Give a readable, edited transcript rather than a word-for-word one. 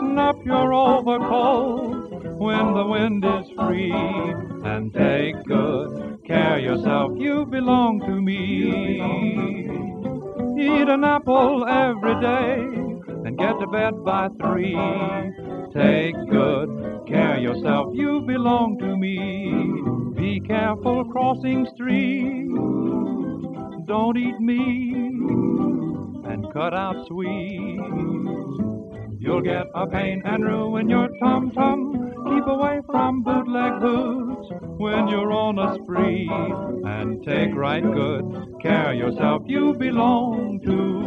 button up your overcoat when the wind is free, and take good care of yourself, you belong to me. Eat an apple every day and get to bed by 3. Take good care of yourself, you belong to me. Be careful crossing streets, don't eat meat, and cut out sweets. You'll get a pain and ruin your tum-tum. Keep away from bootleg hoots when you're on a spree, and take right good care of yourself, you belong to